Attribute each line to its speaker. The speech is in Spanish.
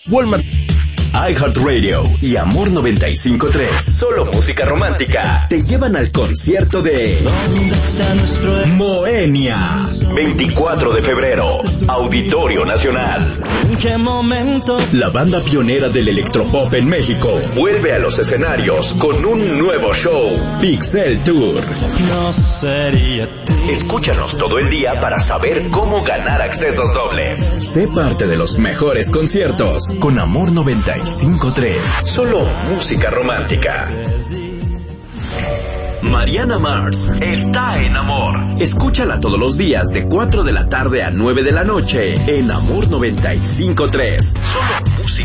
Speaker 1: Walmart,
Speaker 2: iHeartRadio y Amor 95.3, solo música romántica, te llevan al concierto de Moenia. 24 de febrero, Auditorio Nacional.
Speaker 3: ¿En qué momento?
Speaker 2: La banda pionera del electropop en México vuelve a los escenarios con un nuevo show, Pixel Tour.
Speaker 3: No sería ti.
Speaker 2: Escúchanos todo el día para saber cómo ganar accesos dobles. Sé parte de los mejores conciertos con Amor 95.3, solo música romántica. Mariana Mars está en Amor. Escúchala todos los días de 4 de la tarde a 9 de la noche en Amor 95.3. Solo música